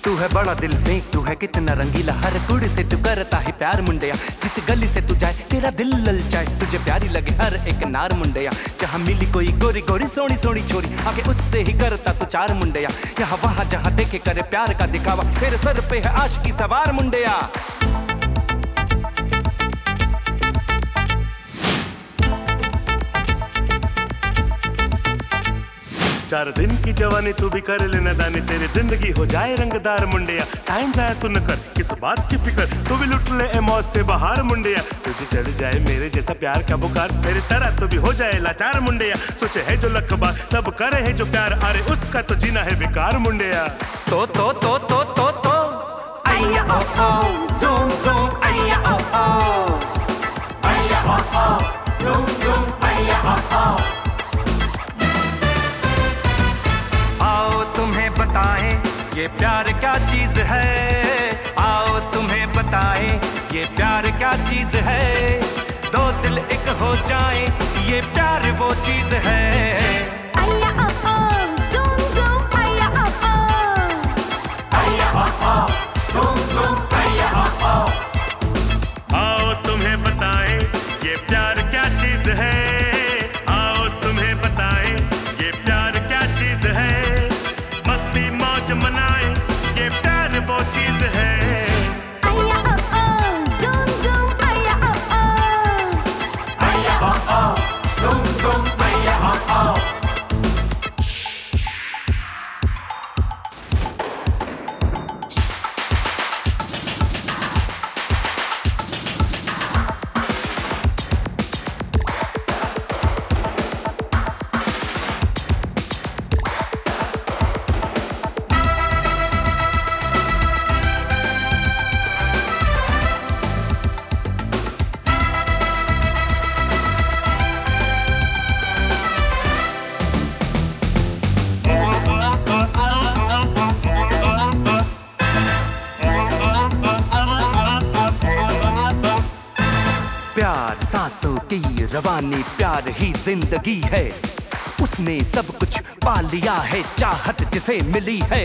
तू है बड़ा दिल फेंक, तू है कितना रंगीला, हर कुड़ी से तू करता है प्यार मुंडिया। जिस गली से तू जाए तेरा दिल ललचाए, तुझे प्यारी लगे हर एक नार मुंडिया। जहाँ मिली कोई गोरी गोरी सोनी सोनी छोरी, आगे उससे ही करता तू चार मुंडिया। यहाँ वहाँ जहाँ देखे करे प्यार का दिखावा, तेरे सर पे है आशिकी सवार मुंडिया। 4 दिन की जवानी तू भी कर लेना दानी, तेरी जिंदगी हो जाए रंगदार मुंडिया। टाइम जाया तू न कर किस बात की फिक्र, तू भी लुट ले ए मौज पे बहार मुंडिया। तुझे चढ़ जाए मेरे जैसा प्यार का बुखार, तेरी तरह तू भी हो जाए लाचार मुंडिया। सोचे है जो लख बार तब करे है जो प्यार, अरे उसका तो जीना है बेकार मुंडिया। तो आया ओ ओ ज़ूम ज़ूम आया ओ ओ, आया ओ ओ ज़ूम ज़ूम आया ओ ओ। आओ तुम्हें बताएं ये प्यार क्या चीज है, आओ तुम्हें बताएं ये प्यार क्या चीज है। दो दिल एक हो जाएं ये प्यार वो चीज है। आया ओ ओ ज़ूम ज़ूम आया ओ ओ, आया ओ ओ ज़ूम ज़ूम आया ओ ओ। आओ तुम्हें बताएं ये प्यार क्या चीज है, आओ तुम्हें बताएं ये प्यार क्या चीज है। मस्ती मौज मनाएं ये प्यार वो चीज है। आया ओ ओ ज़ूम ज़ूम आया ओ ओ, आया ओ ओ ज़ूम ज़ूम आया ओ ओ। प्यार सांसों की रवानी, प्यार ही जिंदगी है, उसने सब कुछ पा लिया है चाहत जिसे मिली है।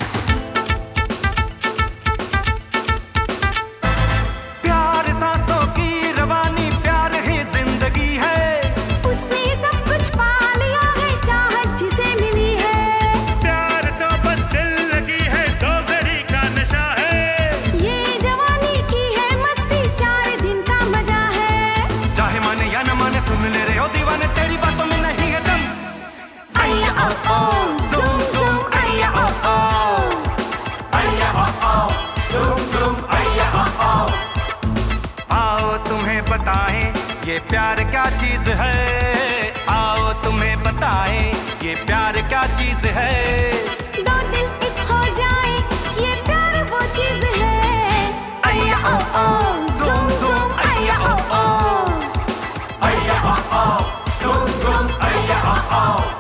प्यार सांसों की रवानी, प्यार ही जिंदगी है, उसने सब कुछ पा लिया है चाहत जिसे मिली है। प्यार तो बस दिल लगी है, दो घड़ी का नशा है। ये जवानी की है मस्ती, 4 दिन का मजा है। चाहे माने या न माने सुन ले रे ओ दीवाने, तेरी बातों में नहीं है दम। आया ओ ओ ज़ूम ज़ूम आया ओ ओ, आया ओ ओ ज़ूम ज़ूम आया ओ ओ। आओ तुम्हें बताएं ये प्यार क्या चीज है, आओ तुम्हें बताएं ये प्यार क्या चीज है। दो दिल एक हो जाए ये प्यार वो चीज है। आया ओ ओ ज़ूम ज़ूम आया ओ ओ, आया ओ ओ ज़ूम ज़ूम आया ओ ओ।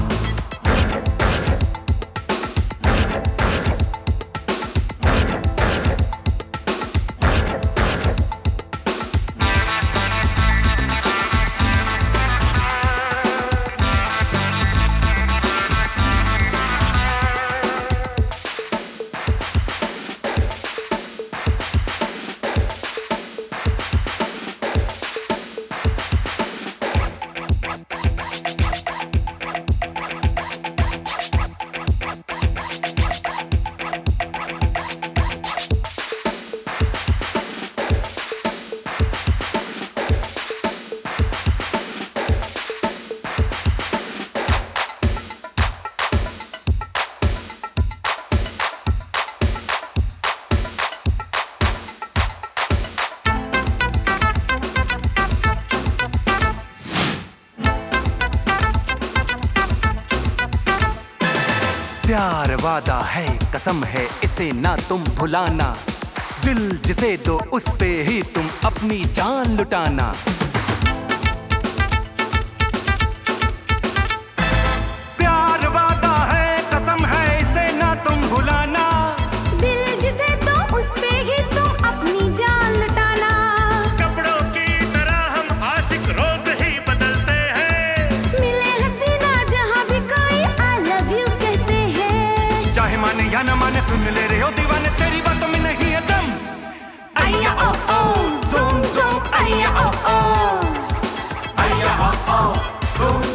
प्यार वादा है कसम है इसे ना तुम भुलाना, दिल जिसे दो उस पे ही तुम अपनी जान लुटाना। प्यार वादा है कसम है इसे ना तुम भुलाना, दिल जिसे दो उस पे ही तुम अपनी जान लुटाना। कपड़ों की तरह हम आशिक रोज ही बदलते हैं, मिले हसीना जहाँ भी कोई आई लव यू कहते हैं। चाहे माने या न माने सुन ले रहे हो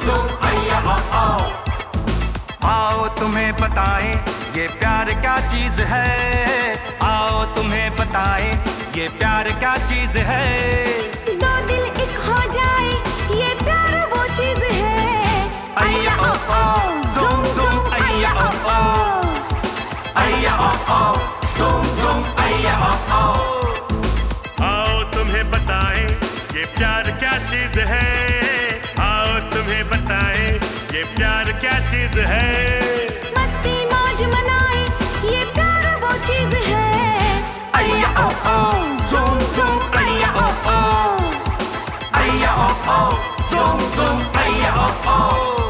zoom, अय्या ओ। आओ तुम्हें बताएं ये प्यार क्या चीज है, आओ तुम्हें बताएं ये प्यार क्या चीज है। दो दिल एक हो जाए ये प्यार वो चीज है। अय्या ओ, zoom zoom, अय्या ओ, अय्या ओ, zoom zoom, अय्या ओ। आओ तुम्हें बताएं ये प्यार क्या चीज है, आओ तुम्हें बताएं ये प्यार क्या चीज है। मस्ती मौज मनाए ये प्यार वो चीज है। अय्या ओ, zoom zoom, अय्या ओ, अय्या ओ, zoom zoom, अय्या ओ।